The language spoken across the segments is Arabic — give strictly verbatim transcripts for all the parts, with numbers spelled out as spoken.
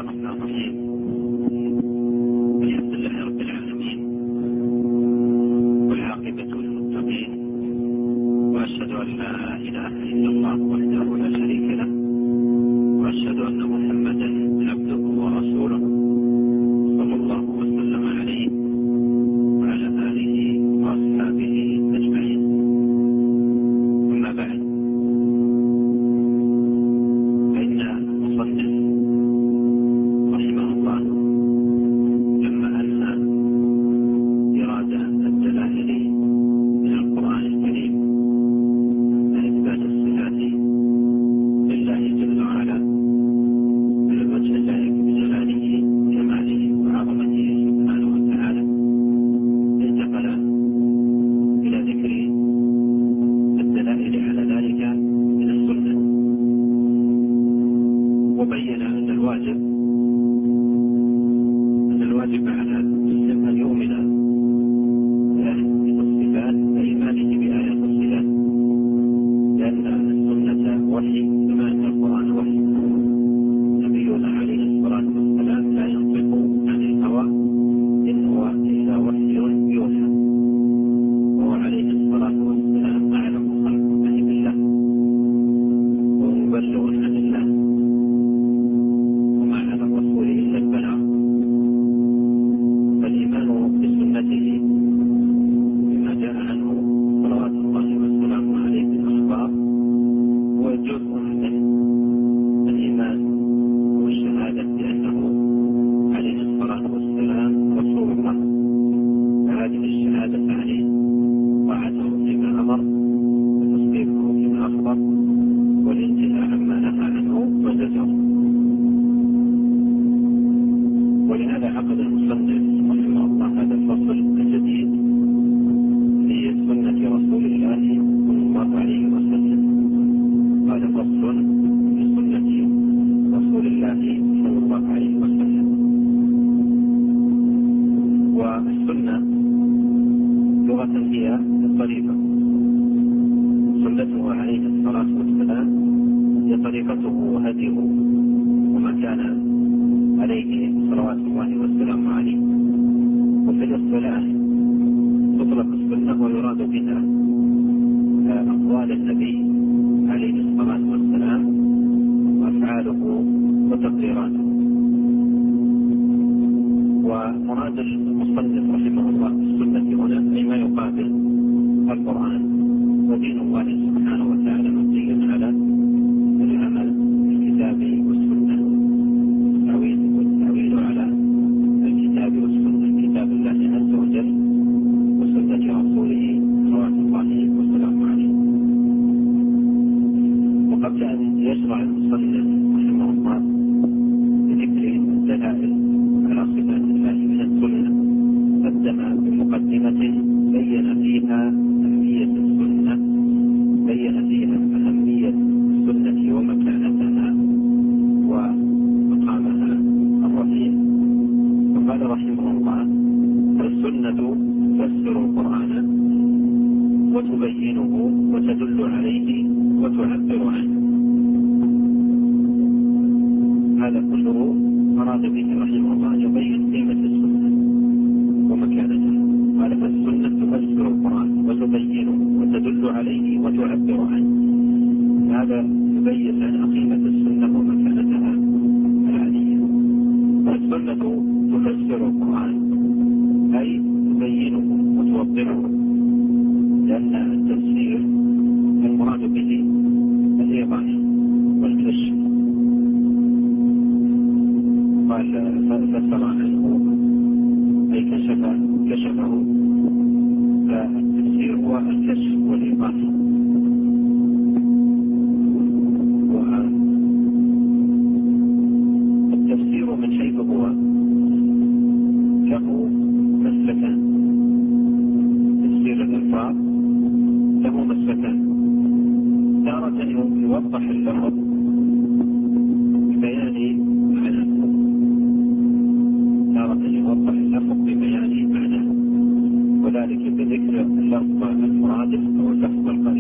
الرحمن الرحيم. الحمد لله رب العالمين والعاقبة للمتقين، وأشهد أن لا إله إلا الله وحده لا شريك له، وأشهد أن محمدا عبده ورسوله صلى الله وسلم عليه وعلى آله وأصحابه أجمعين. أما بعد، فإن المصنف رحمه الله لما أن إرادة الدلائل من القرآن الكريم عن إثبات الصفات لله جل وعلا على الوجه اللائق بجلاله وجماله وعظمته سبحانه وتعالى، انتقل إلى ذكر الدلائل على ذلك من السنة، وبين أن الواجب أن الواجب على المسلم أن يؤمن بآية الصفات وإيمانه بآية الصفات، لأن السنة وحي كما أن القرآن وحي. نبينا عليه الصلاة والسلام لا ينطق عن الهوى إن هو إلا وحي يوحى، وهو عليه الصلاة والسلام أعلم خلق الله بالله ومبلغ عن الله، وما على الرسول إلا البلاغ. فالإيمان بسنته بما جاء عنه صلوات الله وسلامه عليه من الأخبار هو جزء من الإيمان والشهادة بأنه عليه الصلاة والسلام رسول الله، فهذه الشهادة عليه طاعته فيما أمر وتصديقه فيما أخبر والانتهاء عما نهى عنه وزجره. ولهذا عقد المصنف رحمه الله هذا الفصل الجديد في سنة رسول الله صلى الله عليه وسلم. قال فصل في سنة رسول الله صلى الله عليه وسلم. والسنة لغة هي الطريقة، سنته عليه الصلاة والسلام هي طريقته وهديه وما كان عليه صلوات الله وسلامه عليه. وفي الاصطلاح تطلق السنة ويراد بها أقوال النبي عليه الصلاة والسلام وأفعاله وتقريراته. ومراد المصنف رحمه الله بالسنة هنا أي ما يقابل القرآن ودين الله سبحانه وتعالى مبني على العمل بالكتاب والسنة، والتعويل على الكتاب والسنة، كتاب الله عز وجل وسنة رسوله صلوات الله وسلامه عليه. وقبل أن يشرع المصنف رحمه الله بذكر الدلائل على صفات الله من السنة، قدم بمقدمة بين فيها أهمية السنة بين فيها أهمية السنة ومكانتها ومقامها الرفيع. وقال رحمه الله: السنة تفسر القرآن وتبينه وتدل عليه وتعبر عنه. هذا كله أراد به رحمه الله أن يبين قيمة السنة ومكانتها. قال: فالسنة تفسر القرآن وتبينه وتدل عليه وتعبر عنه. هذا يبين لنا قيمة السنة ومكانتها العالية. والسنة تفسر القرآن أي تبينه وتوضحه، لأن التفسير المراد به الإيضاح والكشف. قال: فسر عنه أي كشف كشفه، فالتفسير هو الكشف والإيضاح. والتفسير من حيث هو له مسلكان. تفسير الألفاظ له مسلكان: تارة يوضح اللفظ ببيان معناه، تارة يوضح اللفظ ببيان معناه، وذلك بذكر اللفظ المرادف أو اللفظ القريب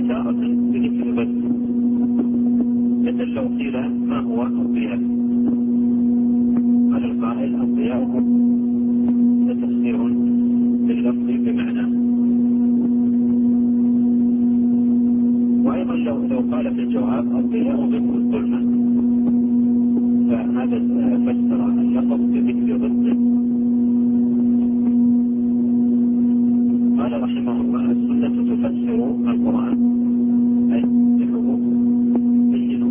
وتارة بذكر بس مثل لو قيل ما هو الضياء قال القائل الضياء هو تفسير باللفظ بمعنى. وأيضا لو لو قال في الجواب الضياء ضد الظلمة فهذا فسر اللفظ بذكر ضده. قال رحمه الله السنة تفسر القرآن أي تفسره بينه.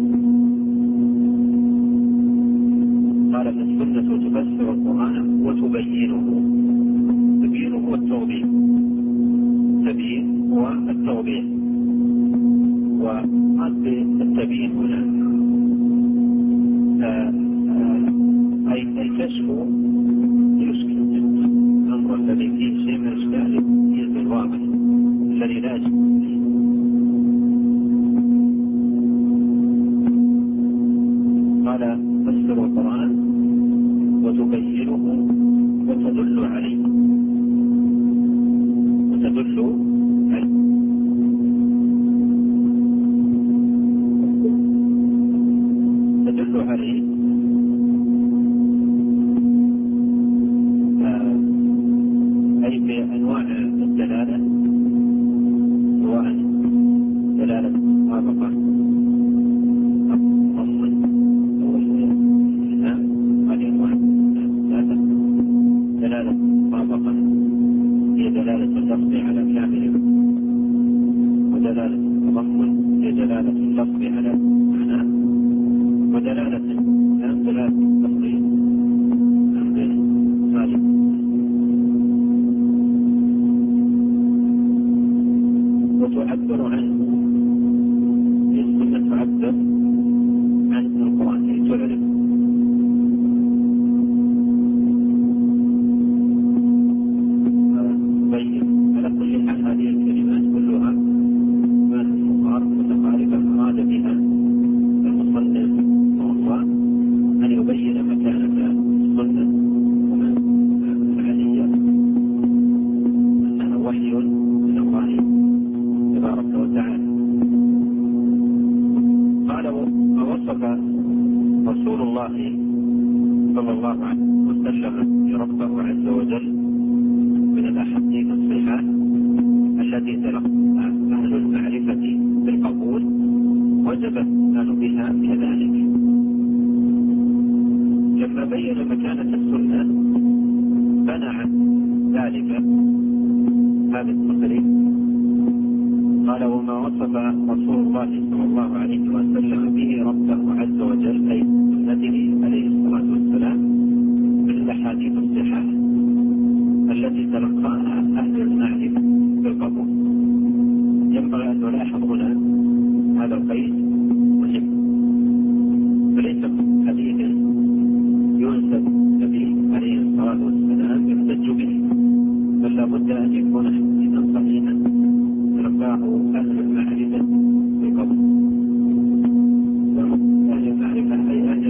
قال السنة تفسر القرآن وتبينه. تبينه هو التوضيح، تبيين هو التوضيح. وقصد التبيين هنا أي الكشف يشكل الأمر الذي فيه شيء من إشكال الواضح الذي لا يشكل. قال تفسر القرآن وتبينه وتدل عليه وتدل عليه تدل عليه أي بأنواع الدلالة، سواء دلالة مطابقة أو ضمن أو التزام، هذه أنواع ثلاثة. دلالة مطابقة هي دلالة اللفظ على كامل، ودلالة التضمن هي دلالة اللفظ على معناه، ودلالة التزام دلالة اللفظ عن خالق. وتعبر عنه السنة، تعبر عن القرآن تعرف. تبين على كل حال هذه الكلمات كلها ما مقارب متقاربة أراد بها المصنف رحمه الله أن يبين مكانة السنة العلية أنها وحي من الله تبارك وتعالى. قال ووصف رسول الله صلى الله عليه وسلم بربه عز وجل من الأحاديث الصحيحة التي تلقاها أهل المعرفة بالقبول وجب الإيمان بها كذلك. لما بين مكانة السنة بنى عن ذلك هذا التقرير. قال وما وصف رسول الله صلى الله عليه وسلم به ربه عز وجل أي سنته عليه الصلاة والسلام من الأحاديث الصحيحة التي تلقاها أهل المعرفة بالقبول. ينبغي أن نلاحظ هنا هذا القيد مهم، فليس حديث ينسب النبي عليه الصلاة والسلام يحتج به، بل لابد أن يكون حديثا صحيحا تلقاه أهل المعرفة بالقبول. أهل المعرفة أي أهل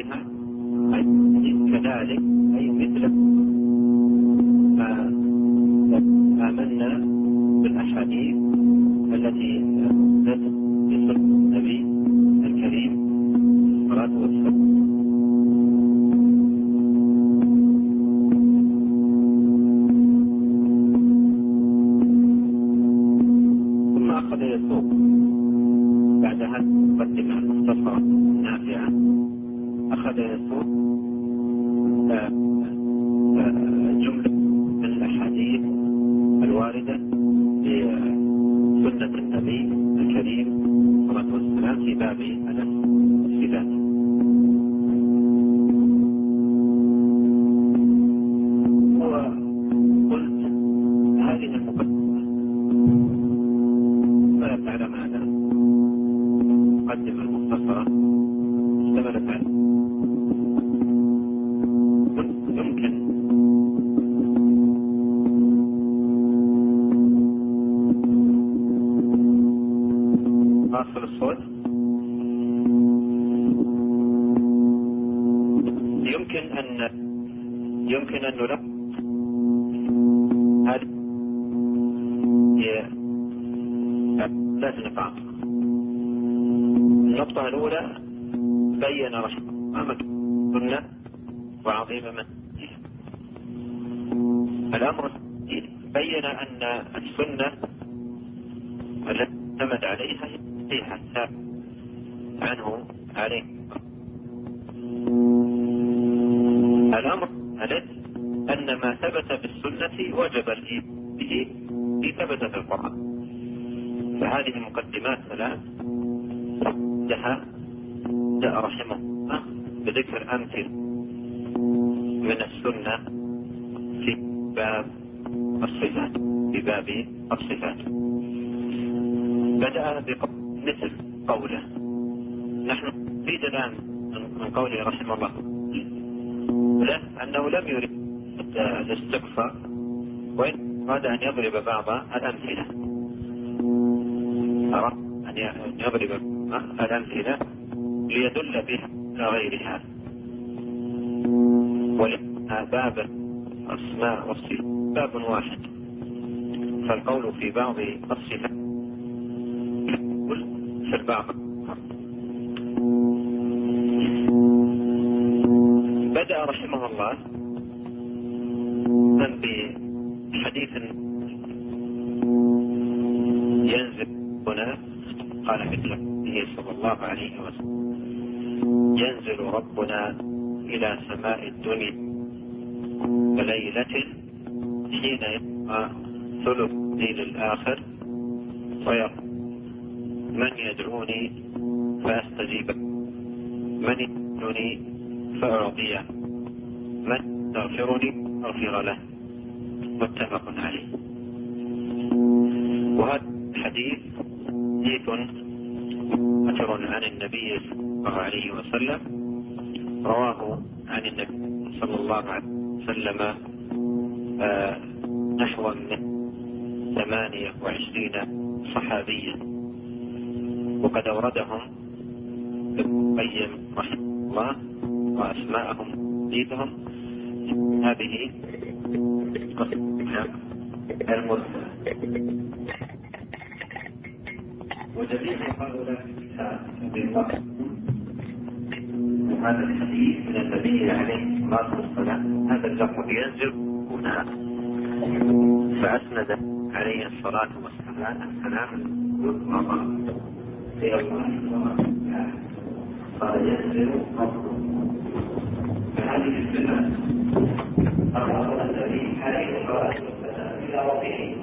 فيها كذلك أي مثل ما آمنا بالأحاديث التي نزلت في سنة النبي الكريم الصلاة والسلام. ثم أخذ يسوق بعدها مقدمة مختصرة نافعة، أخذ يسوق جملة من الأحاديث الواردة بسنة النبي الكريم صلى الله عليه وسلم في باب الصفات. وقلت هذه المقدمة اشتملت على ماذا؟ المقدمة المختصرة اشتملت على يمكن أصل الصوت، يمكن أن يمكن أن نلخص هذه هي ثلاث نقاط. النقطة الأولى بين رحمه الله سنة وعظيم من الأمر الثاني بين أن السنة التي اعتمد عليها صحيحة عنه عليه. الأمر الثالث أن ما ثبت بالسنة وجب الإيمان به في ثبت في القرآن. فهذه المقدمات ثلاث بدأ رحمه الله بذكر أمثلة من السنة في باب الصفات في باب الصفات. بدأ بمثل قوله، نحن نريد الآن من قوله رحمه الله له أنه لم يريد الاستقصاء، وإن أراد أن يضرب بعض الأمثلة، أراد أن يضرب الأمثلة ليدل بها على غيرها. ولأن باب الأسماء والصفات باب واحد، فالقول في بعض الصفات في البعض. بدأ رحمه الله بحديث ينزل هنا، قال مثله صلى الله عليه وسلم: ينزل ربنا إلى سماء الدنيا بليلة حين يبقى ثلث الليل الآخر ويقول: من يدعوني فأستجيب، من يدعوني فأعطيه، من يستغفرني أغفر له. متفق عليه. وهذا الحديث حديث متواتر عن النبي صلى الله عليه وسلم، رواه عن النبي صلى الله عليه وسلم آه نحو من ثمانية وعشرين صحابيا، وقد أوردهم ابن القيم رحمه الله وأسماءهم زيدهم هذه المرسلة. وجميع هؤلاء الكتاب هذا الحديث من النبي عليه الصلاة والسلام، هذا اللفظ ينزل هنا، فأسند عليه الصلاة والسلام السلام إلى الله قال: ينزل ربه. فهذه الصفة أمر النبي عليه الصلاة والسلام إلى ربه،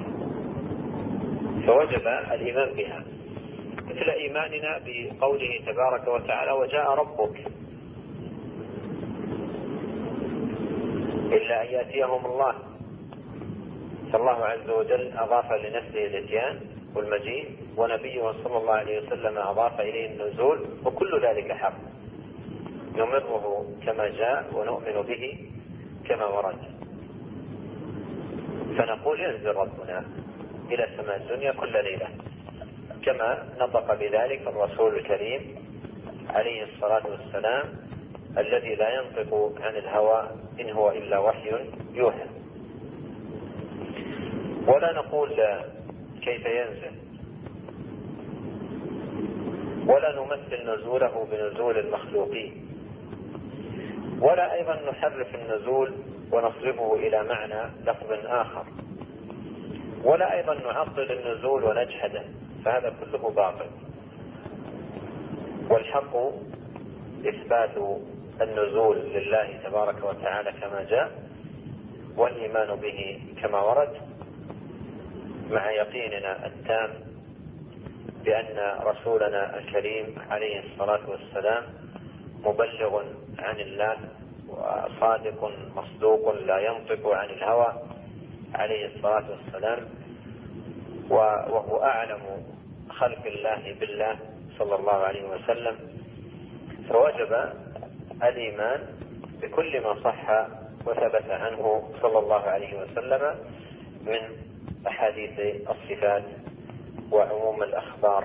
فوجب الإيمان بها، مثل إيماننا بقوله تبارك وتعالى: وجاء ربك، إلا أن يأتيهم الله. فالله عز وجل أضاف لنفسه الإتيان والمجيء، ونبيه صلى الله عليه وسلم أضاف إليه النزول، وكل ذلك حق نمره كما جاء ونؤمن به كما ورد. فنقول: ينزل ربنا إلى سماء الدنيا كل ليلة، كما نطق بذلك الرسول الكريم عليه الصلاة والسلام الذي لا ينطق عن الهوى إن هو إلا وحي يوحى. ولا نقول كيف ينزل، ولا نمثل نزوله بنزول المخلوقين، ولا أيضا نحرف النزول ونصرفه إلى معنى لفظ آخر، ولا أيضا نعطل النزول ونجحده، فهذا كله باطل. والحق إثبات النزول لله تبارك وتعالى كما جاء، والإيمان به كما ورد، مع يقيننا التام بأن رسولنا الكريم عليه الصلاة والسلام مبلغ عن الله وصادق مصدوق لا ينطق عن الهوى عليه الصلاة والسلام، وهو أعلم خلق الله بالله صلى الله عليه وسلم. فوجب الإيمان بكل ما صح وثبت عنه صلى الله عليه وسلم من أحاديث الصفات وعموم الأخبار.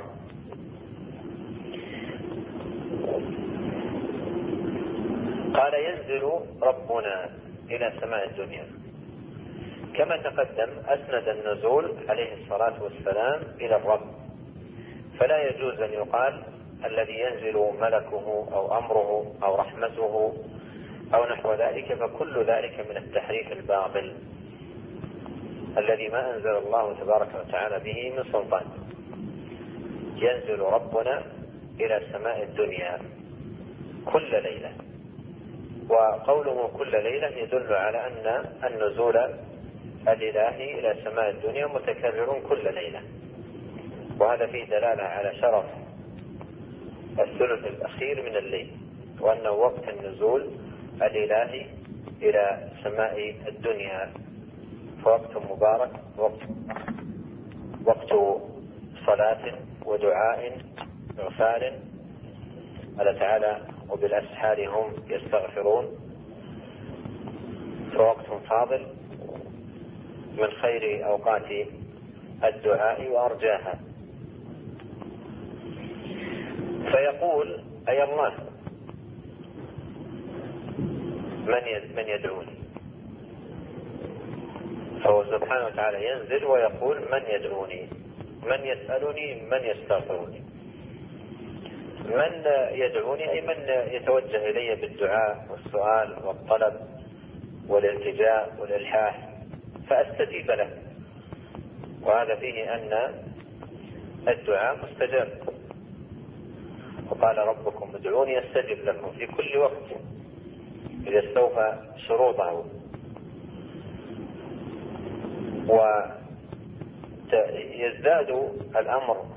قال ينزل ربنا إلى سماء الدنيا. كما تقدم أسند النزول عليه الصلاة والسلام إلى الرب، فلا يجوز أن يقال الذي ينزل ملكه أو أمره أو رحمته أو نحو ذلك، فكل ذلك من التحريف الباطل الذي ما أنزل الله تبارك وتعالى به من سلطان. ينزل ربنا إلى سماء الدنيا كل ليلة، وقوله كل ليلة يدل على أن النزول الإلهي إلى سماء الدنيا متكرر كل ليلة، وهذا فيه دلالة على شرف الثلث الأخير من الليل، وأنه وقت النزول الإلهي إلى سماء الدنيا، فوقت مبارك، وقت وقت صلاة ودعاء وغفار. قال تعالى وبالأسحار هم يستغفرون، فوقت فاضل من خير أوقات الدعاء وأرجاها. فيقول أي الله من من يدعوني، فهو سبحانه وتعالى ينزل ويقول من يدعوني، من يسألني، من يستغفرني. من يدعوني أي من يتوجه إلي بالدعاء والسؤال والطلب والالتجاء والإلحاح فأستجيب له، وهذا فيه أن الدعاء مستجاب. وقال ربكم ادعوني أستجب لكم في كل وقت إذا استوفى شروطه. ويزداد الأمر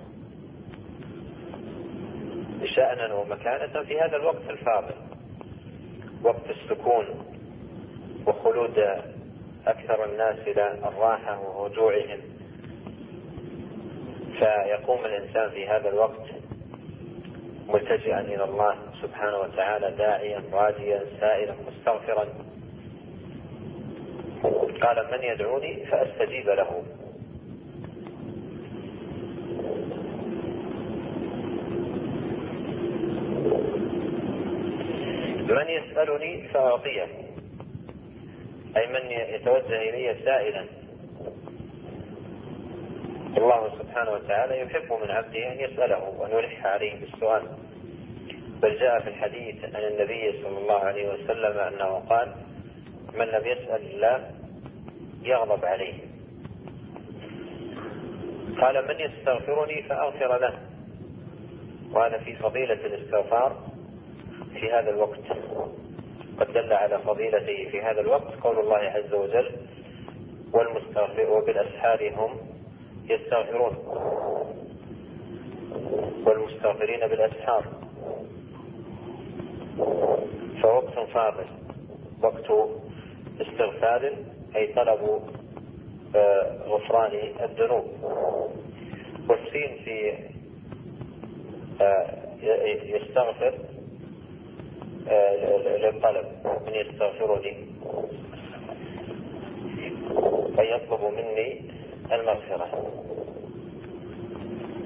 شأنا ومكانة في هذا الوقت الفاضل، وقت السكون وخلود أكثر الناس إلى الراحة ورجوعهم، فيقوم الإنسان في هذا الوقت ملتجئا إلى الله سبحانه وتعالى، داعيا راجيا سائلا مستغفرا. قال من يدعوني فأستجيب له. من يسألني فأعطيه، أي من يتوجه إلي سائلا. الله سبحانه وتعالى يحب من عبده أن يسأله وأن يلح عليه بالسؤال، بل جاء في الحديث عن النبي صلى الله عليه وسلم أنه قال من لم يسأل الله يغضب عليه. قال من يستغفرني فأغفر له، وهذا في فضيلة الاستغفار في هذا الوقت. قد دل على فضيلته في هذا الوقت قول الله عز وجل والمستغفر وبالأسحار هم يستغفرون، والمستغفرين بالأسحار. فوقت فاضل، وقت استغفار أي طلب غفران الذنوب. والسين في يستغفر للطلب، من يستغفرني فيطلب مني المغفرة.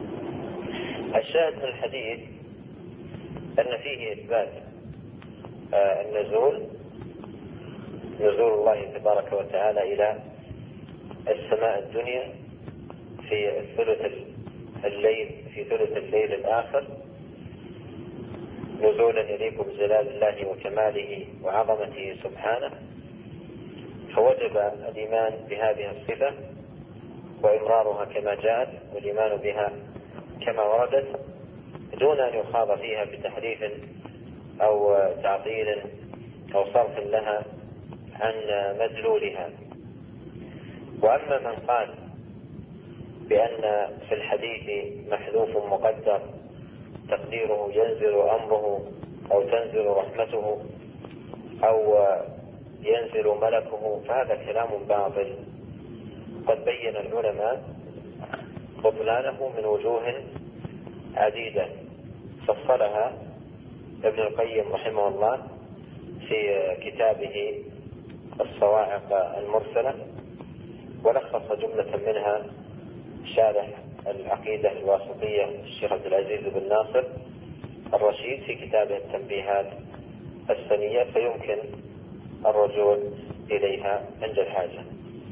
الشاهد من الحديث أن فيه إثبات النزول نزول الله تبارك وتعالى إلى السماء الدنيا في الثلث الليل في ثلث الليل الآخر، نزولا يليق بجلال الله وكماله وعظمته سبحانه، فوجب الإيمان بهذه الصفة وإمرارها كما جاءت والإيمان بها كما وردت دون أن يخاض فيها بتحريف أو تعطيل أو صرف لها عن مدلولها. وأما من قال بأن في الحديث محذوف مقدر تقديره ينزل أمره أو تنزل رحمته أو ينزل ملكه، فهذا كلام باطل قد بين العلماء بطلانه من وجوه عديدة فصلها ابن القيم رحمه الله في كتابه الصواعق المرسلة، ولخص جملة منها شارح العقيدة الواسطية الشيخ عبد العزيز بن ناصر الرشيد في كتابه التنبيهات السنية، فيمكن الرجوع إليها عند الحاجة.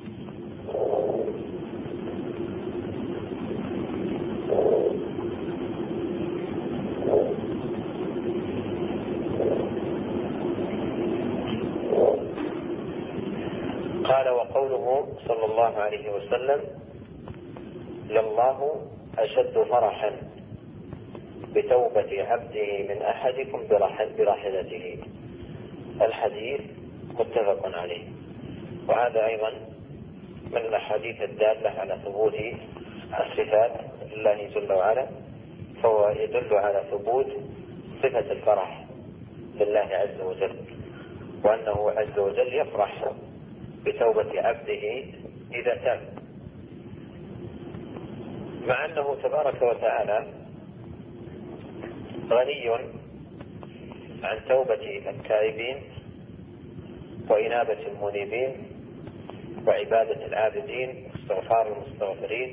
قال: وقوله صلى الله عليه وسلم: لله أشد فرحا بتوبة عبده من أحدكم براحلته. الحديث متفق عليه، وهذا أيضا من الأحاديث الدالة على ثبوت الصفات لله جل وعلا، فهو يدل على ثبوت صفة الفرح لله عز وجل، وأنه عز وجل يفرح بتوبة عبده إذا تاب، مع أنه تبارك وتعالى غني عن توبة التائبين وإنابة المنيبين وعبادة العابدين واستغفار المستغفرين.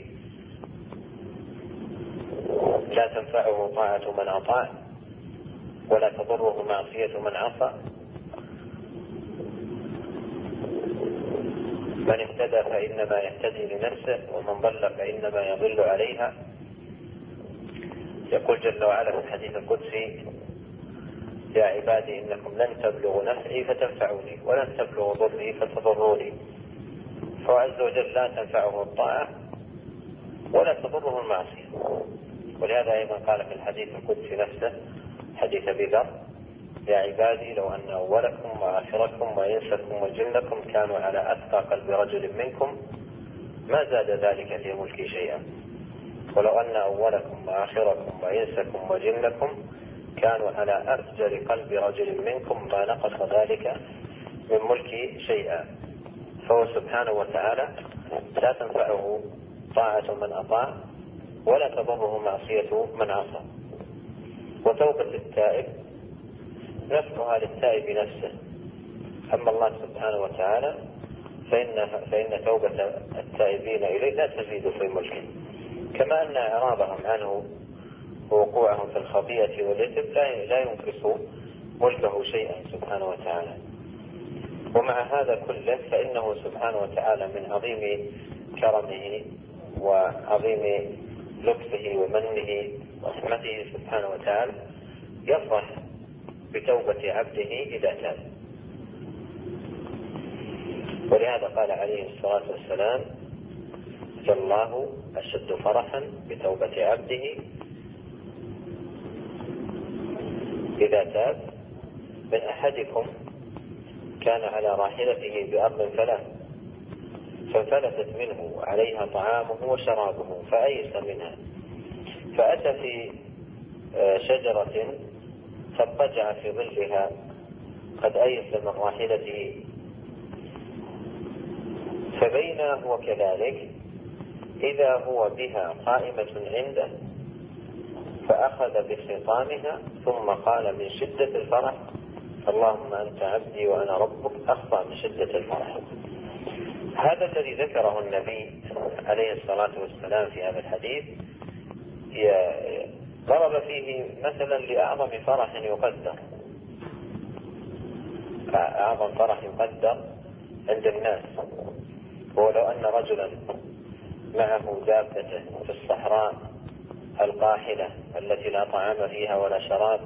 لا تنفعه طاعة من أطاع ولا تضره معصية من عصى. من اهتدى فإنما يهتدي لنفسه ومن ضل فإنما يضل عليها. يقول جل وعلا في الحديث القدسي: يا عبادي إنكم لن تبلغوا نفعي فتنفعوني ولن تبلغوا ضري فتضروني. فعز وجل لا تنفعه الطاعة ولا تضره المعصية. ولهذا أيضا قال في الحديث القدسي نفسه حديث أبي ذر: يا عبادي لو أن أولكم وآخركم وإنسكم وجنكم كانوا على أتقى قلب رجل منكم ما زاد ذلك في ملكي شيئا، ولو أن أولكم وآخركم وإنسكم وجنكم كانوا على أفجر قلب رجل منكم ما نقص ذلك من ملكي شيئا. فهو سبحانه وتعالى لا تنفعه طاعة من أطاع ولا تضره معصية من عصى. وتوبة التائب نفعها للتائب نفسه، أما الله سبحانه وتعالى فإن, فإن توبة التائبين إليه لا تزيد في ملكه، كما أن إعراضهم عنه ووقوعهم في الخطيئة والإثم لا ينقص ملكه شيئا سبحانه وتعالى. ومع هذا كله فإنه سبحانه وتعالى من عظيم كرمه وعظيم لطفه ومنه ورحمته سبحانه وتعالى يفرح بتوبة عبده إذا تاب. ولهذا قال عليه الصلاة والسلام: فالله أشد فرحا بتوبة عبده إذا تاب من أحدكم كان على راحلته بأرض فلا فانفلتت منه عليها طعامه وشرابه فأيس منها، فأتى في شجرة فاضطجع في ظلها قد أيس من راحلته، فبين هو كذلك إذا هو بها قائمة عنده فأخذ بخطامها ثم قال من شدة الفرح: اللهم أنت عبدي وأنا ربك، أخطأ من شدة الفرح. هذا الذي ذكره النبي عليه الصلاة والسلام في هذا الحديث ضرب فيه مثلا لأعظم فرح يقدر، أعظم فرح يقدر عند الناس هو لو أن رجلا معه دابته في الصحراء القاحلة التي لا طعام فيها ولا شراب،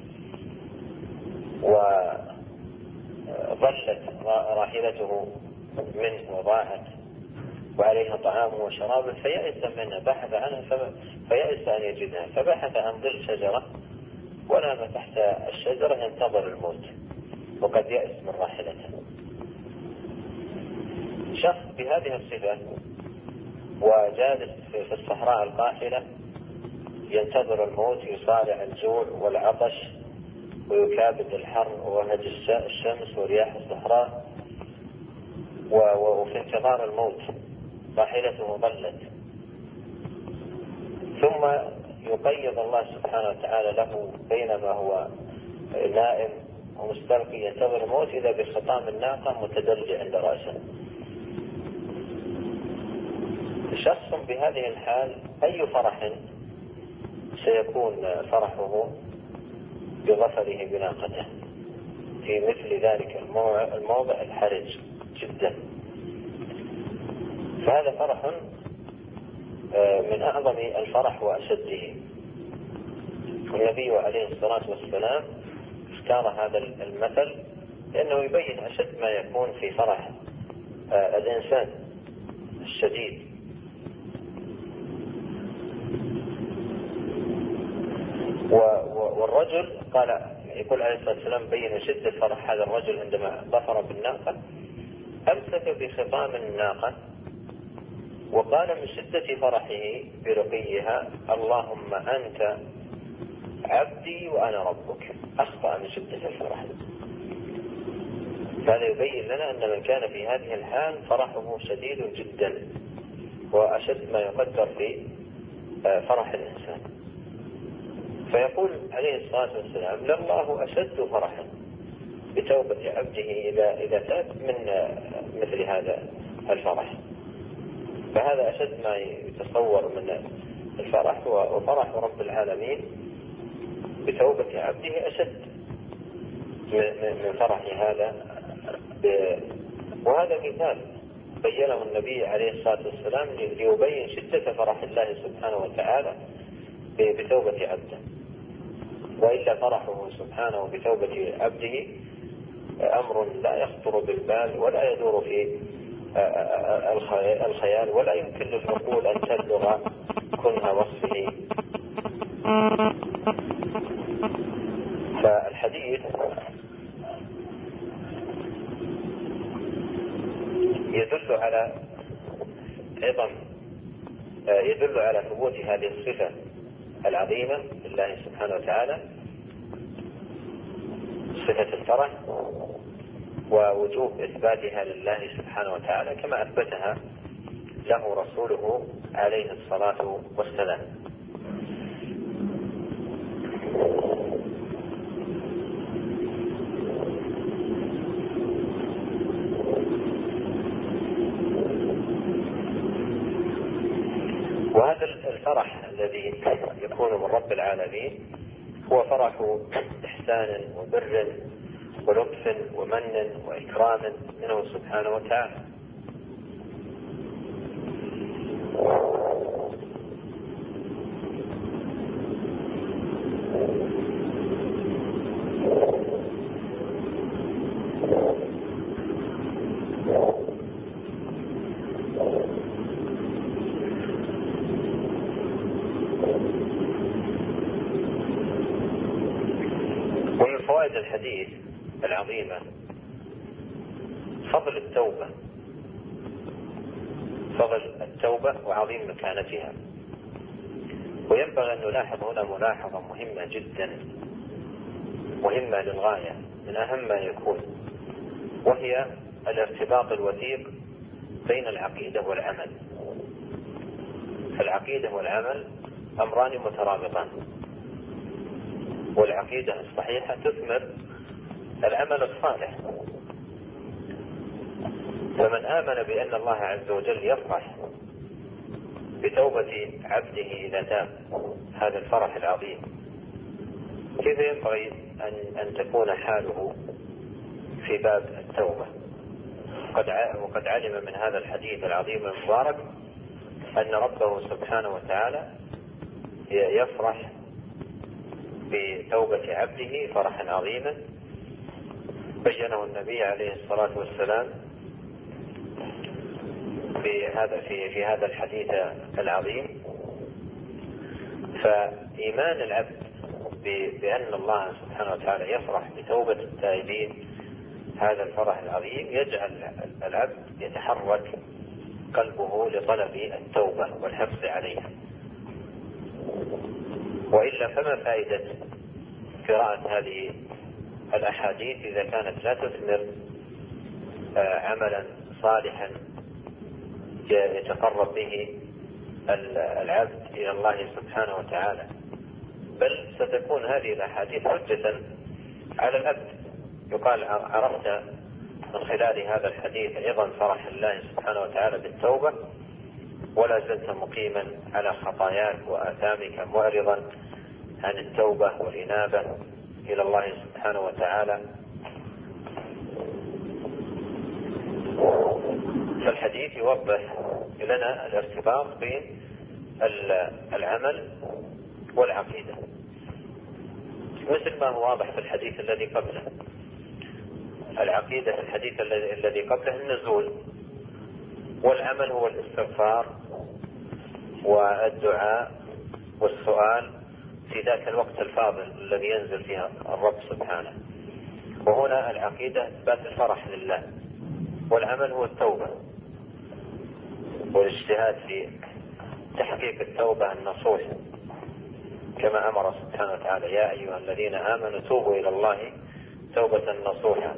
وظلت راحلته منه وضاعت وعليها طعام وشراب، فيأس منها، بحث عنها فيأس أن يجدها، فبحث عن ظل شجرة ونام تحت الشجرة ينتظر الموت وقد يأس من راحلته. شخص بهذه الصفة وجالس في الصحراء القاحلة ينتظر الموت، يصارع الجوع والعطش ويكابد الحر ووهج الشمس ورياح الصحراء وفي انتظار الموت، راحلته ضلت، ثم يقيض الله سبحانه وتعالى له بينما هو نائم ومستلقي ينتظر الموت إذا بخطام الناقة متدلج عند رأسه. شخص بهذه الحال أي فرح سيكون فرحه بظفره بناقته في مثل ذلك الموضع الحرج جدا؟ فهذا فرح من أعظم الفرح وأشده. النبي عليه الصلاة والسلام اختار هذا المثل لأنه يبين أشد ما يكون في فرح الإنسان الشديد. والرجل قال، يقول عليه الصلاة والسلام بين شدة فرح هذا الرجل عندما ظفر بالناقة، أمسك بخطام الناقة وقال من شدة فرحه برقيها: اللهم أنت عبدي وأنا ربك. أخطأ من شدة الفرح. هذا يبين لنا أن من كان في هذه الحال فرحه شديد جدا وأشد ما يقدر في فرح الإنسان. فيقول عليه الصلاة والسلام: لله أشد فرحا بتوبة عبده إذا إذا تاب من مثل هذا الفرح. فهذا أشد ما يتصور من الفرح، وفرح رب العالمين بتوبة عبده أشد من فرح هذا. وهذا مثال بينه النبي عليه الصلاة والسلام ليبين شدة فرح الله سبحانه وتعالى بتوبة عبده. وإلا فرحه سبحانه بتوبة عبده أمر لا يخطر بالبال ولا يدور في الخيال ولا يمكن للعقول أن تبلغ كنه وصفه. فالحديث يدل على عظم يدل على ثبوت هذه الصفة العظيمة لله سبحانه وتعالى، صفة الفرح، ووجوب إثباتها لله سبحانه وتعالى كما أثبتها له رسوله عليه الصلاة والسلام. وهذا الفرح الذي يكون من رب العالمين هو فرح إحسان وبر ولطف ومن وإكرام منه سبحانه وتعالى. ومن فوائد الحديث العظيمة فضل التوبة فضل التوبة وعظيم مكانتها. وينبغي أن نلاحظ هنا ملاحظة مهمة جدا، مهمة للغاية، من أهم ما يكون، وهي الارتباط الوثيق بين العقيدة والعمل. فالعقيدة والعمل أمران مترابطان، والعقيدة الصحيحة تثمر العمل الصالح. فمن آمن بأن الله عز وجل يفرح بتوبة عبده إذا تاب، هذا الفرح العظيم، كيف ينبغي أن, أن تكون حاله في باب التوبة. وقد علم من هذا الحديث العظيم المبارك أن ربه سبحانه وتعالى يفرح بتوبة عبده فرحا عظيما بينه النبي عليه الصلاة والسلام في هذا في في هذا الحديث العظيم. فإيمان العبد بأن الله سبحانه وتعالى يفرح بتوبة التائبين هذا الفرح العظيم يجعل العبد يتحرك قلبه لطلب التوبة والحرص عليها. وإلا فما فائدة قراءة هذه الأحاديث إذا كانت لا تثمر عملا صالحا يتقرب به العبد إلى الله سبحانه وتعالى، بل ستكون هذه الأحاديث حجة على العبد. يقال عرفت من خلال هذا الحديث أيضا فرح الله سبحانه وتعالى بالتوبة، ولا زلت مقيما على خطاياك وآثامك معرضا عن التوبة والإنابة إلى الله سبحانه وتعالى. فالحديث يوضح لنا الارتباط بين العمل والعقيدة، مثل ما هو واضح في الحديث الذي قبله. العقيدة في الحديث الذي قبله النزول، والعمل هو الاستغفار والدعاء والسؤال في ذاك الوقت الفاضل الذي ينزل فيها الرب سبحانه. وهنا العقيدة إثبات الفرح لله، والعمل هو التوبة والاجتهاد في تحقيق التوبة النصوح، كما أمر سبحانه وتعالى: يا أيها الذين آمنوا توبوا إلى الله توبة نصوحا،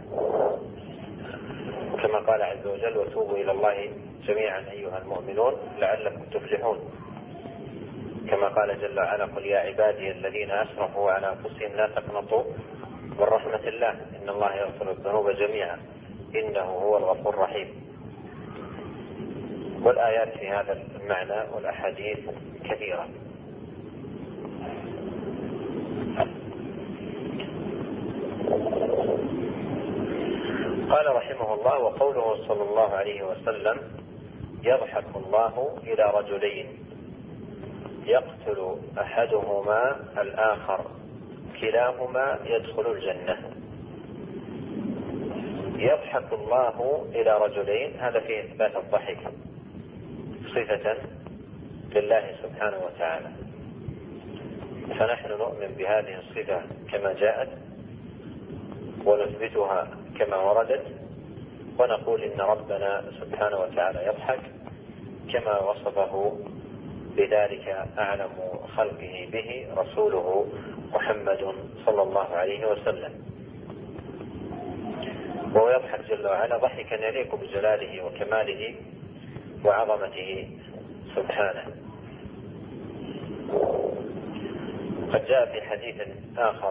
كما قال عز وجل: وتوبوا إلى الله جميعا أيها المؤمنون لعلكم تفلحون، كما قال جل وعلا: قل يا عبادي الذين أسرفوا على أنفسهم لا تقنطوا من رحمة الله إن الله يغفر الذنوب جميعا إنه هو الغفور الرحيم. والآيات في هذا المعنى والأحاديث كثيرة. قال رحمه الله: وقوله صلى الله عليه وسلم: يضحك الله إلى رجلين يقتل أحدهما الآخر كلاهما يدخل الجنة. يضحك الله إلى رجلين، هذا فيه إثبات الضحك صفة لله سبحانه وتعالى، فنحن نؤمن بهذه الصفة كما جاءت ونثبتها كما وردت، ونقول إن ربنا سبحانه وتعالى يضحك كما وصفه بذلك أعلم خلقه به رسوله محمد صلى الله عليه وسلم. وهو يضحك جل وعلا ضحكا يليق بجلاله وكماله وعظمته سبحانه. قد جاء في حديث آخر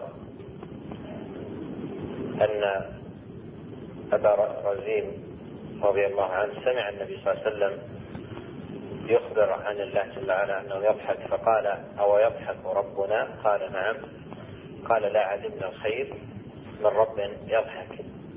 أن أبا رزين رضي الله عنه سمع النبي صلى الله عليه وسلم يخبر عن الله جل وعلا أنه يضحك، فقال: أو يضحك ربنا؟ قال: نعم. قال: لا علمنا الخير من رب يضحك.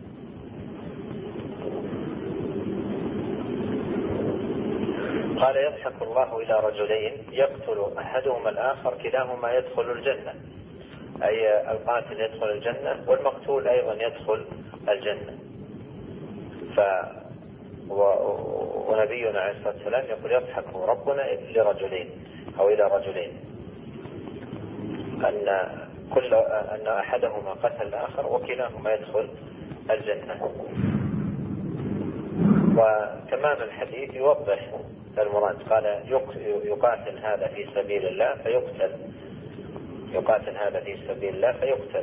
قال: يضحك الله إلى رجلين يقتل أحدهما الآخر كلاهما يدخل الجنة، أي القاتل يدخل الجنة والمقتول أيضا يدخل الجنة. ف ونبينا عليه الصلاة والسلام يقول: يضحك ربنا لرجلين أو إلى رجلين، أن كل أن أحدهما قتل الآخر وكلاهما يدخل الجنة. وتمام الحديث يوضح المراد. قال: يقاتل هذا في سبيل الله فيقتل، يقاتل هذا في سبيل الله فيقتل،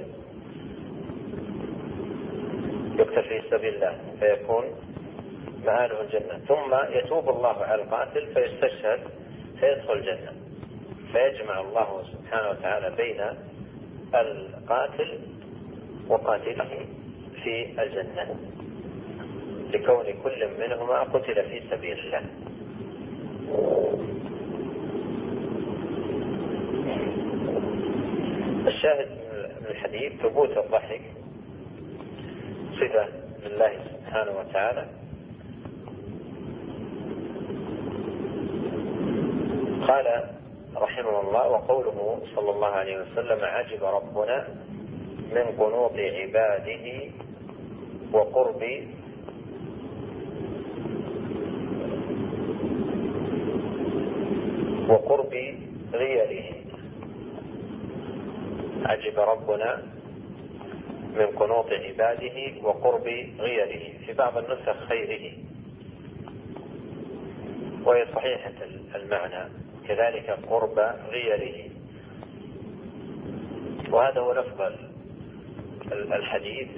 يقتل في سبيل الله فيكون مآله الجنة، ثم يتوب الله على القاتل فيستشهد فيدخل الجنة، فيجمع الله سبحانه وتعالى بين القاتل وقاتله في الجنة لكون كل منهما قتل في سبيل الله. الشاهد من الحديث ثبوت الضحك صفة لله سبحانه وتعالى. قال رحمه الله: وقوله صلى الله عليه وسلم: عجب ربنا من قنوط عباده وقرب وقرب غيره. عجب ربنا من قنوط عباده وقرب غيره، في بعض النسخ خيره، وهي صحيحة المعنى، كذلك قرب غيره. وهذا هو لفظ الحديث: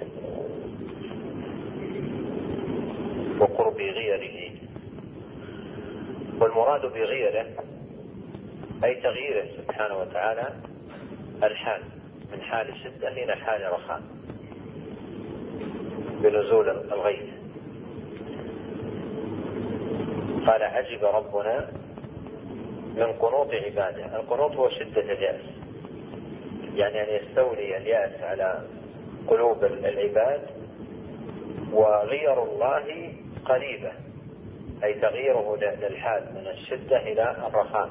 وقرب غيره. والمراد بغيره أي تغييره سبحانه وتعالى الحال، من حال الشدة إلى حال رخاء بنزول الغيث. قال: عجب ربنا من قنوط عباده. القنوط هو شدة اليأس، يعني أن يستولي اليأس على قلوب العباد. وغير الله قريبة، أي تغييره للحال من الشدة إلى الرخاء.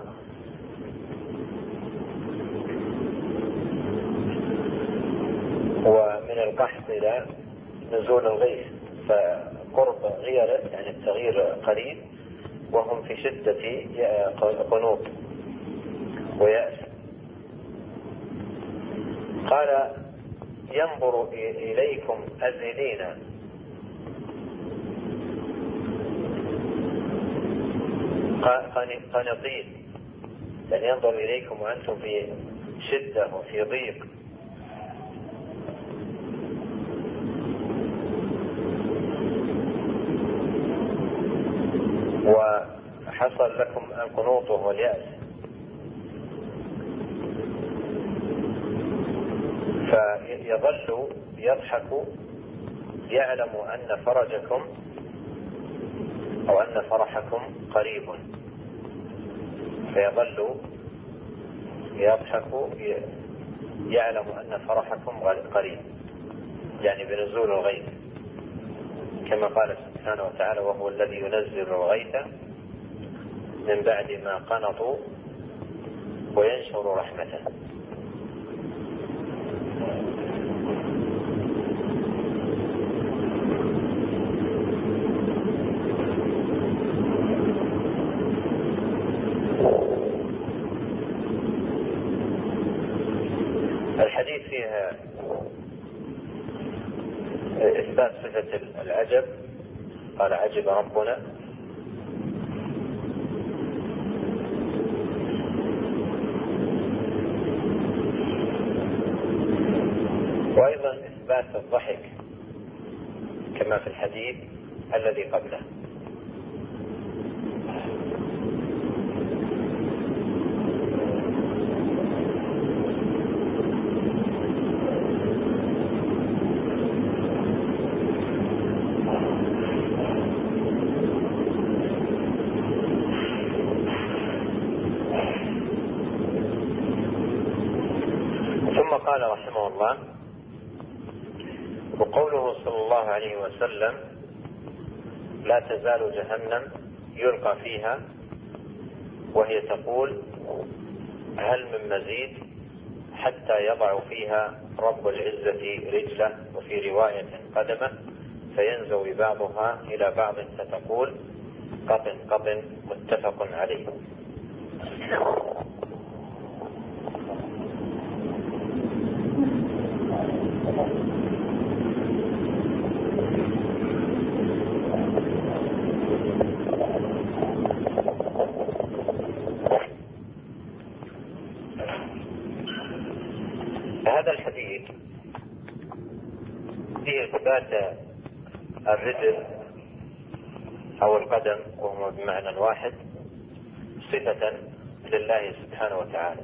ومن القحط إلى نزول الغيث، فقرب غيره يعني التغيير قريب، وهم في شدة قنوط ويأس. قال: ينظر إليكم أذلين. قنطين، يعني ينظر إليكم وأنتم في شدة وفي ضيق. وحصل لكم القنوط وهو اليأس، فيظل يضحك يعلم أن فرجكم أو أن فرحكم قريب، فيظل يضحك يعلم أن فرحكم قريب، يعني بنزول الغيث، كما قال سبحانه وتعالى: وهو الذي ينزل الغيث من بعد ما قنطوا وينشر رحمته. الحديث فيها إثبات صفة العجب. قال: عجب ربنا. وأيضا إثبات الضحك كما في الحديث الذي قبله. قال رحمه الله: وقوله صلى الله عليه وسلم: لا تزال جهنم يلقى فيها وهي تقول: هل من مزيد، حتى يضع فيها رب العزة رجله، وفي رواية قدمه، فينزوي بعضها إلى بعض فتقول: قط قط. متفق عليه. هذا الحديث فيه إثبات الرجل أو القدم، وهما بمعنى واحد، صفة لله سبحانه وتعالى،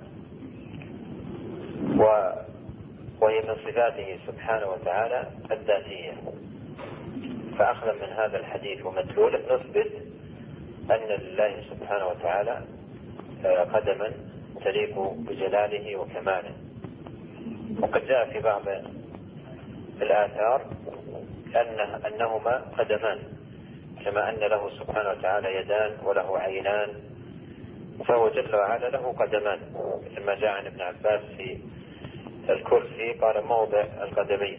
وهي من صفاته سبحانه وتعالى الذاتية. فأخذا من هذا الحديث ومدلوله نثبت أن لله سبحانه وتعالى قدما تليق بجلاله وكماله. وقد جاء في بعض الآثار أنه أنهما قدمان، كما أن له سبحانه وتعالى يدان وله عينان، فهو جل وعلا له قدمان، مثل ما جاء عن ابن عباس في الكرسي قال موضع القدمين.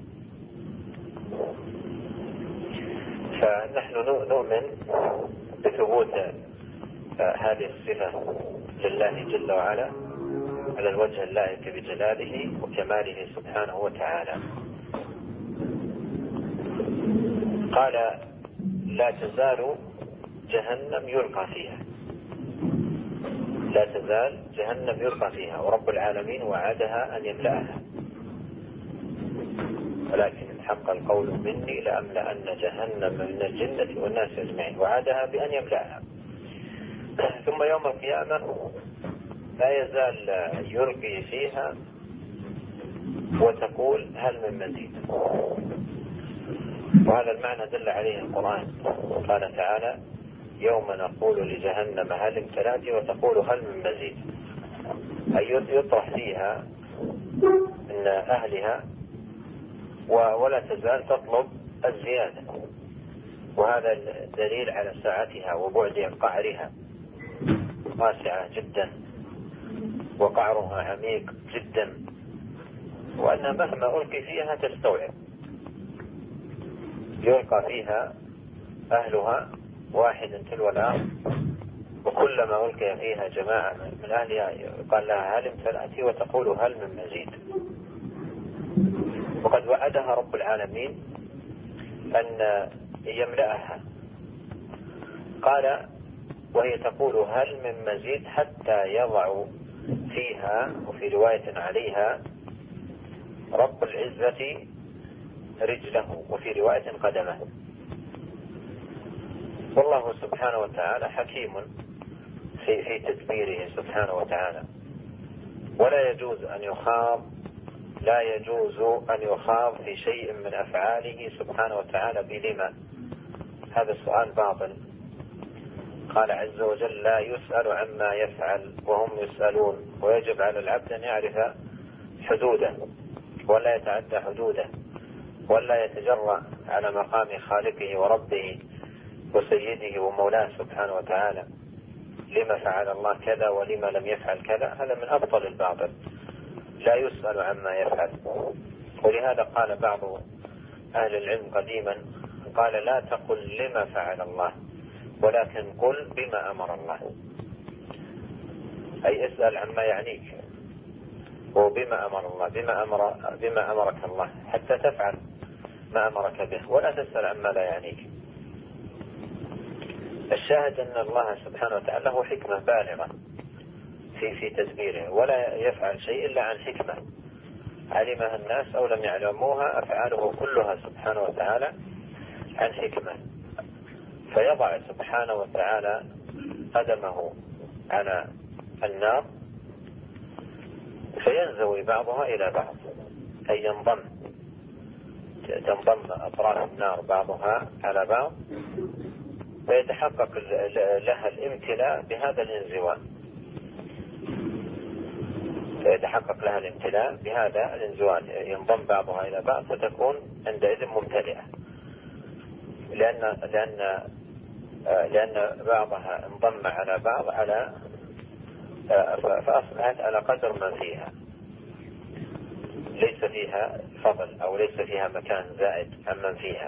فنحن نؤمن بثبوت هذه الصفة لله جل وعلا على الوجه اللائق بجلاله وكماله سبحانه وتعالى. قال لا تزال جهنم يلقى فيها، لا تزال جهنم يلقى فيها، ورب العالمين وعدها أن يملأها، ولكن حق القول مني لأملأن جهنم من الجنة والناس أجمعين، وعدها بأن يملأها. ثم يوم القيامة لا يزال يلقي فيها وتقول هل من مزيد، وهذا المعنى دل عليه القرآن. قال تعالى يوم نقول لجهنم هل امتلأت وتقول هل من مزيد، أي يطرح فيها من أهلها ولا تزال تطلب الزيادة، وهذا دليل على سعتها وبعد قعرها، واسعة جدا وقعرها عميق جدا، وأنها مهما ألقي فيها تستوعب. يلقى فيها أهلها واحد تلو الآخر، وكلما ألقي فيها جماعة من أهلها قال لها هل امتلأت وتقول هل من مزيد. وقد وعدها رب العالمين أن يملأها، قال وهي تقول هل من مزيد حتى يضع فيها، وفي رواية عليها رب العزة رجله، وفي رواية قدمه. والله سبحانه وتعالى حكيم في في تدبيره سبحانه وتعالى، ولا يجوز أن يخاض لا يجوز أن يخاض في شيء من أفعاله سبحانه وتعالى بلما. هذا السؤال باطل. قال عز وجل لا يسأل عما يفعل وهم يسألون، ويجب على العبد أن يعرف حدوده ولا يتعدى حدوده، ولا يتجرأ على مقام خالقه وربه وسيده ومولاه سبحانه وتعالى. لما فعل الله كذا ولما لم يفعل كذا، هذا من أبطل الباطل. لا يسأل عما يفعل. ولهذا قال بعض أهل العلم قديما قال لا تقل لما فعل الله، ولكن قل بما أمر الله، أي اسأل عما يعنيك، وبما أمر الله، بما أمر بما أمرك الله حتى تفعل ما أمرك به، ولا تسأل عما لا يعنيك. الشاهد أن الله سبحانه وتعالى له حكمة بالغة في في تدبيره، ولا يفعل شيء إلا عن حكمة علمها الناس أو لم يعلموها. أفعاله كلها سبحانه وتعالى عن حكمة. فيضع سبحانه وتعالى قدمه على النار فينزوي بعضها إلى بعض، أي ينضم تنضم أطراف النار بعضها على بعض، فيتحقق لها الامتلاء بهذا الانزواء، فيتحقق لها الامتلاء بهذا الانزواء، ينضم بعضها إلى بعض فتكون عندئذ ممتلئة، لأن لأن لأن بعضها انضم على بعض على فأصبحت على قدر ما فيها، ليس فيها فضل أو ليس فيها مكان زائد عمن فيها.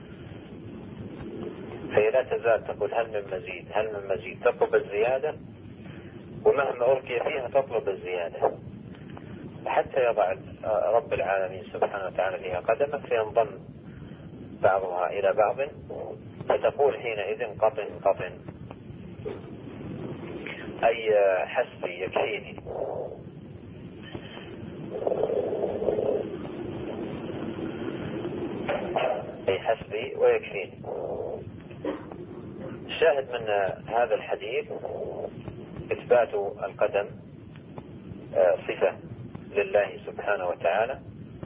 فهي لا تزال تقول هل من مزيد هل من مزيد، تطلب الزيادة، ومهما ألقي فيها تطلب الزيادة، حتى يضع رب العالمين سبحانه وتعالى فيها قدمه فينضم بعضها إلى بعض، فتقول حينئذ قطن قطن، أي حسبي يكفيني. أي حسبي ويكفيني. الشاهد من هذا الحديث إثبات القدم صفة لله سبحانه وتعالى،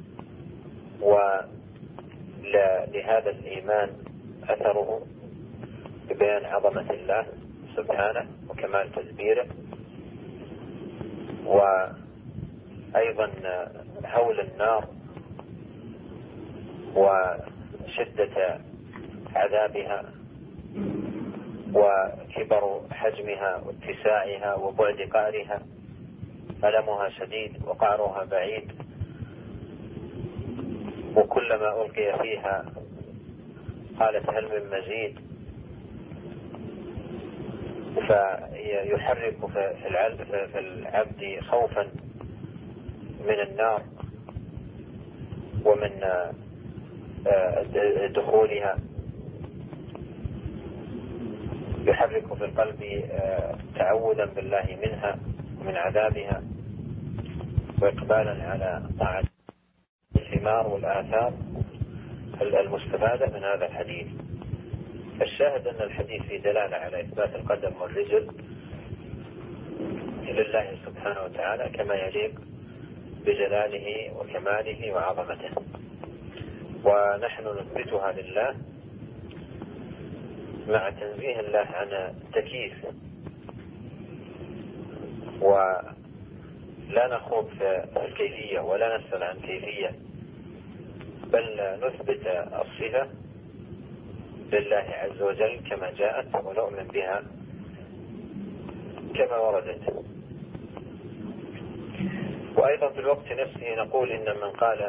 ولهذا الإيمان أثره ببيان عظمة الله سبحانه وكمال تدبيره، وأيضا هول النار وشدة عذابها وكبر حجمها واتساعها وبعد قعرها، ألمها شديد وقعرها بعيد، وكلما ألقي فيها قالت هل من مزيد، فيحرك في العبد خوفا من النار ومن دخولها، يحرك في القلب تعوذا بالله منها ومن عذابها وإقبالا على طاعة الثمار والآثار المستفادة من هذا الحديث. الشاهد أن الحديث فيه دلالة على إثبات القدم والرجل لله سبحانه وتعالى كما يليق بجلاله وكماله وعظمته، ونحن نثبتها لله مع تنزيه الله عن التكييف، ولا نخوض في الكيفية ولا نسأل عن كيفية، بل نثبت الصفة لله عز وجل كما جاءت ونؤمن بها كما وردت. وأيضا في الوقت نفسه نقول إن من قال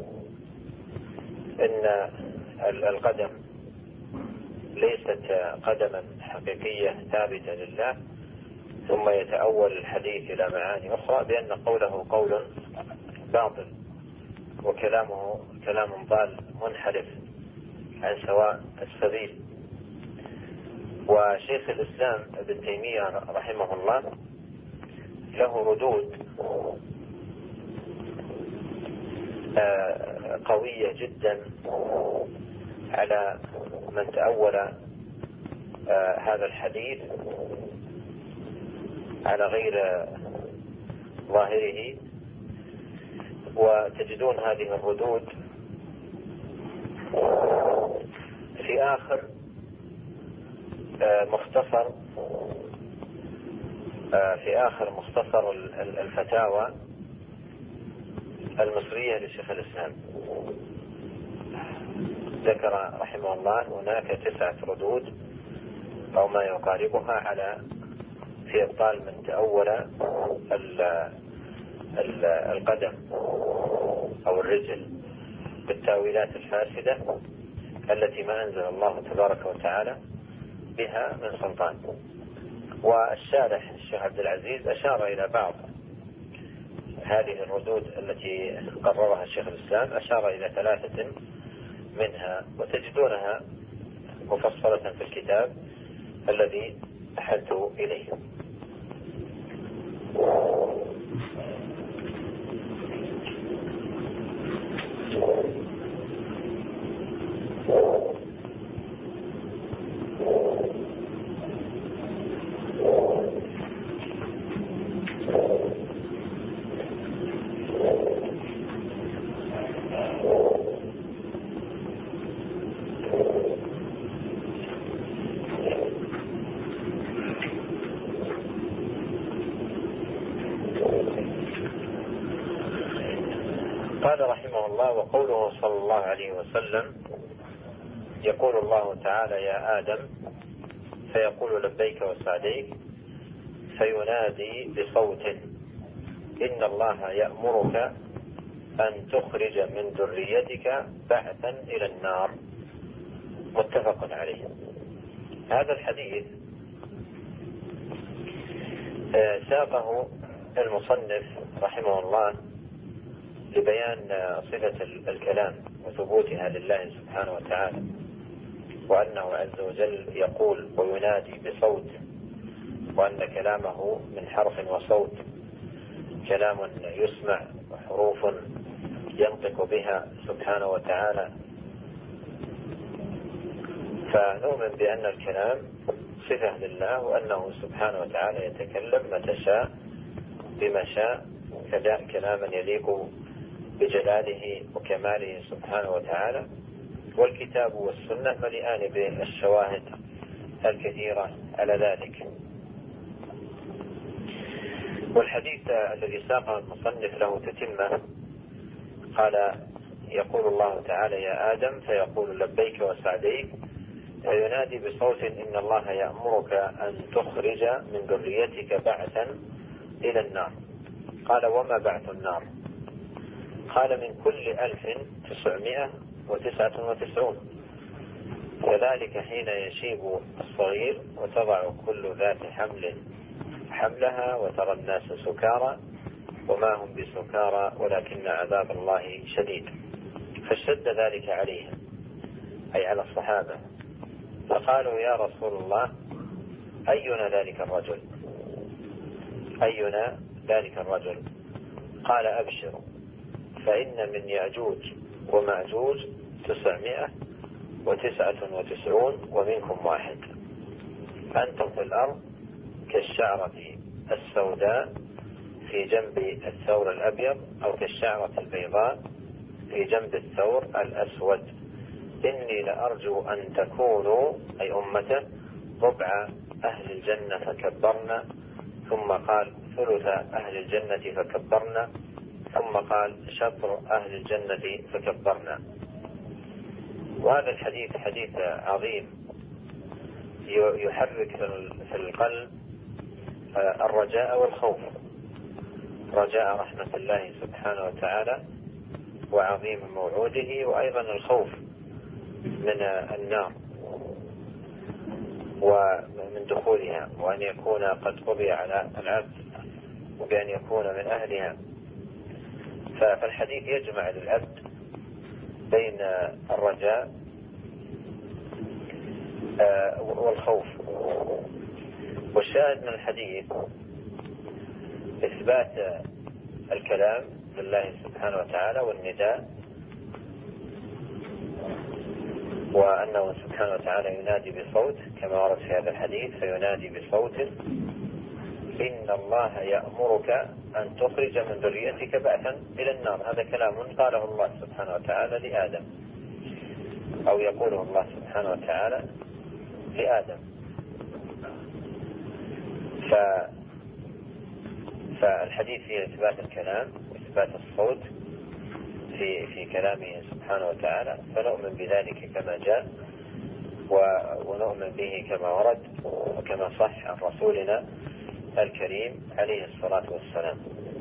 إن القدم ليست قدما حقيقية ثابتة لله ثم يتأول الحديث إلى معاني أخرى بأن قوله قول باطل وكلامه كلام ضال منحرف عن سواء السبيل. وشيخ الإسلام ابن تيمية رحمه الله له ردود قوية جدا على من تأول هذا الحديث على غير ظاهره، وتجدون هذه الردود في آخر مختصر في آخر مختصر الفتاوى المصرية لشيخ الإسلام. ذكر رحمه الله هناك تسعة ردود أو ما يقاربها على في إبطال من تأول القدم أو الرجل بالتاويلات الفاسدة التي ما أنزل الله تبارك وتعالى بها من سلطان. والشارح الشيخ عبد العزيز أشار إلى بعض هذه الردود التي قررها الشيخ الإسلام، أشار إلى ثلاثة منها وتجدونها مفصلة في الكتاب الذي أحلت إليه. قال رحمه الله: وقوله صلى الله عليه وسلم: يقول الله تعالى يا آدم فيقول لبيك وسعديك، فينادي بصوت إن الله يأمرك أن تخرج من ذريتك بعثا إلى النار. متفق عليه. هذا الحديث ساقه المصنف رحمه الله لبيان صفة الكلام وثبوتها لله سبحانه وتعالى، وأنه عز وجل يقول وينادي بصوت، وأن كلامه من حرف وصوت، كلام يسمع وحروف ينطق بها سبحانه وتعالى. فنؤمن بأن الكلام صفة لله، وأنه سبحانه وتعالى يتكلم متى شاء بما شاء، كلاما يليق بجلاله وكماله سبحانه وتعالى. والكتاب والسنة مليئان بالشواهد الكثيرة على ذلك. والحديث الذي ساقه المصنف له تتمة، قال يقول الله تعالى يا آدم فيقول لبيك وسعديك، فينادي بصوت إن الله يأمرك أن تخرج من ذريتك بعثا إلى النار. قال وما بعث النار؟ قال من كل ألف تسعمائة وتسعة وتسعون، كذلك حين يشيب الصغير وتضع كل ذات حمل حملها وترى الناس سكارى وما هم بسكارى ولكن عذاب الله شديد. فاشتد ذلك عليهم أي على الصحابة، فقالوا يا رسول الله أينا ذلك الرجل أينا ذلك الرجل قال أبشروا فإن من يأجوج ومأجوج تسعمائة وتسعة وتسعون ومنكم واحد، أنتم في الأرض كالشعرة السوداء في جنب الثور الأبيض أو كالشعرة البيضاء في جنب الثور الأسود. إني لأرجو أن تكونوا أي أمته ربع أهل الجنة فكبرنا، ثم قال ثلث أهل الجنة فكبرنا، ثم قال شطر أهل الجنة فكبرنا. وهذا الحديث حديث عظيم يحرك في القلب الرجاء والخوف، رجاء رحمة الله سبحانه وتعالى وعظيم موعوده، وأيضا الخوف من النار ومن دخولها، وأن يكون قد قضي على العبد وبأن يكون من أهلها. فالحديث يجمع للعبد بين الرجاء والخوف. والشاهد من الحديث إثبات الكلام لله سبحانه وتعالى والنداء، وأنه سبحانه وتعالى ينادي بصوت كما ورد في هذا الحديث، فينادي بصوت إن الله يأمرك أن تخرج من ذريتك بعثا إلى النار. هذا كلام قاله الله سبحانه وتعالى لآدم، أو يقوله الله سبحانه وتعالى لآدم. ف... فالحديث فيه إثبات الكلام وإثبات الصوت في في كلامه سبحانه وتعالى، فنؤمن بذلك كما جاء ونؤمن به كما ورد وكما صح عن رسولنا الكريم عليه الصلاة والسلام.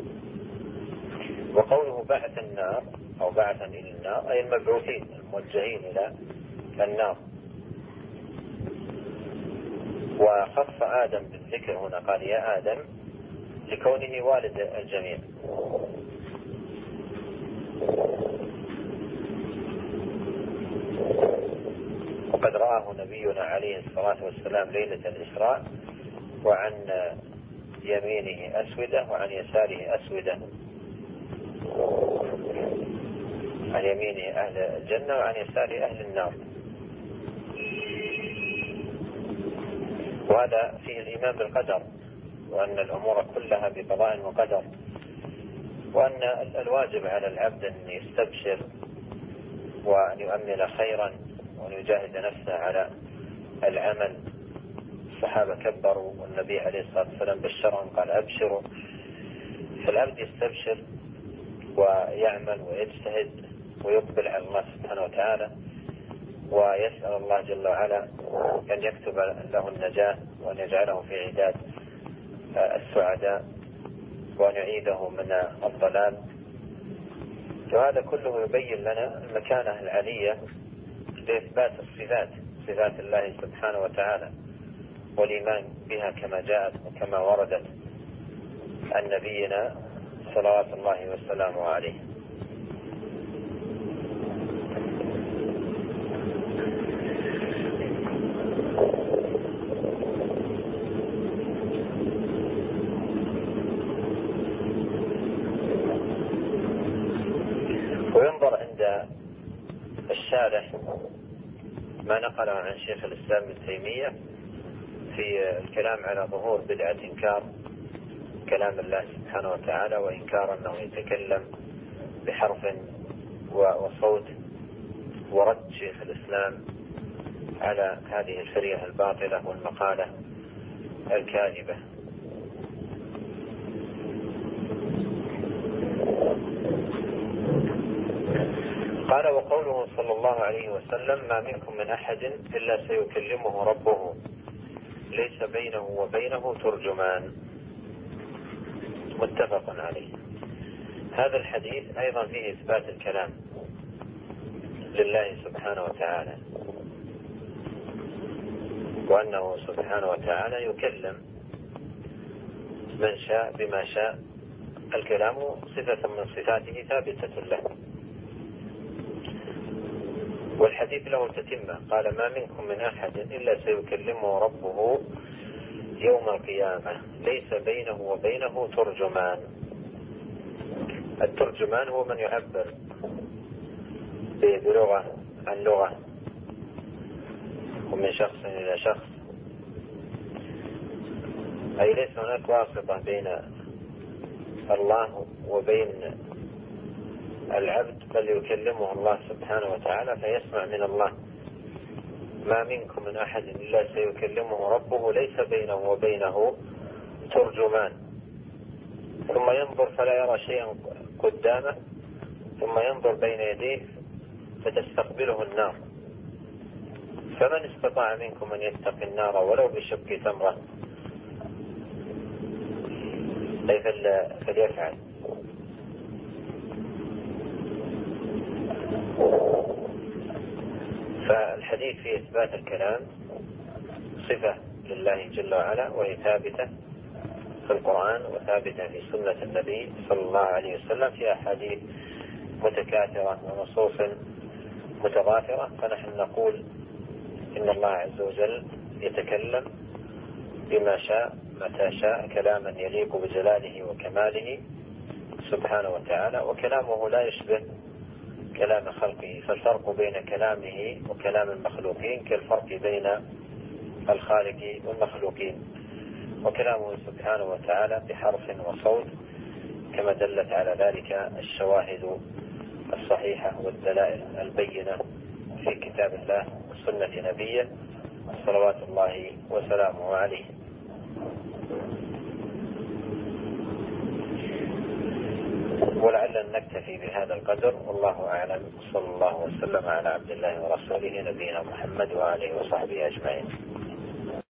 وقوله بعث النار أو بعثا إلى النار أي المبعوثين الموجهين إلى النار. وخص آدم بالذكر هنا، قال يا آدم لكونه والد الجميع. وقد رآه نبينا عليه الصلاة والسلام ليلة الإسراء، وعن يمينه أسودة وعن يساره أسودة، عن يمينه أهل الجنة وعن يساره أهل النار. وهذا فيه الإيمان بالقدر، وأن الأمور كلها بقضاء وقدر، وأن الواجب على العبد أن يستبشر وأن يؤمل خيرا وأن يجاهد نفسه على العمل. الصحابة كبروا والنبي عليه الصلاة والسلام بشرهم قال أبشروا. فالعبد يستبشر ويعمل ويجتهد ويقبل على الله سبحانه وتعالى، ويسأل الله جل وعلا أن يكتب له النجاة وأن يجعله في عداد السعداء وأن يعيده من الضلال. وهذا كله يبين لنا المكانة العالية لإثبات الصفات، صفات الله سبحانه وتعالى، والإيمان بها كما جاءت وكما وردت عن نبينا صلوات الله وسلامه عليه. وينظر عند الشارح ما نقله عن شيخ الإسلام ابن تيمية في الكلام على ظهور بدعة إنكار كلام الله سبحانه وتعالى، وإنكار أنه يتكلم بحرف وصوت، ورد شيخ الإسلام على هذه الفرية الباطلة والمقالة الكاذبة. قال: وقوله صلى الله عليه وسلم: ما منكم من أحد إلا سيكلمه ربه ليس بينه وبينه ترجمان. متفق عليه. هذا الحديث أيضا فيه إثبات الكلام لله سبحانه وتعالى، وأنه سبحانه وتعالى يكلم من شاء بما شاء. الكلام صفة من صفاته ثابتة له. والحديث له تتمة، قال: ما منكم من أحد إلا سيكلمه ربه يوم القيامة ليس بينه وبينه ترجمان. الترجمان هو من يعبر بلغة عن لغة ومن شخص إلى شخص، أي ليس هناك واسطة بين الله وبين العبد، بل يكلمه الله سبحانه وتعالى فيسمع من الله. ما منكم من أحد إلا سيكلمه ربه ليس بينه وبينه ترجمان. ثم ينظر فلا يرى شيئا قدامه، ثم ينظر بين يديه فتستقبله النار. فمن استطاع منكم أن يتقي النار ولو بشق تمرة فليفعل. فالحديث في إثبات الكلام صفة لله جل وعلا، وهي ثابتة في القرآن وثابتة في سنة النبي صلى الله عليه وسلم في أحاديث متكاثرة ونصوص متضافرة. فنحن نقول إن الله عز وجل يتكلم بما شاء متى شاء كلاما يليق بجلاله وكماله سبحانه وتعالى، وكلامه لا يشبه كلام خلقه. فالفرق بين كلامه وكلام المخلوقين كالفرق بين الخالق والمخلوقين. وكلامه سبحانه وتعالى بحرف وصوت، كما دلت على ذلك الشواهد الصحيحة والدلائل البينة في كتاب الله وسنة نبيه صلوات الله وسلامه عليه. ولعل نكتفي بهذا القدر، والله أعلم. صلى الله وسلم على عبد الله ورسوله نبينا محمد وآله وصحبه أجمعين.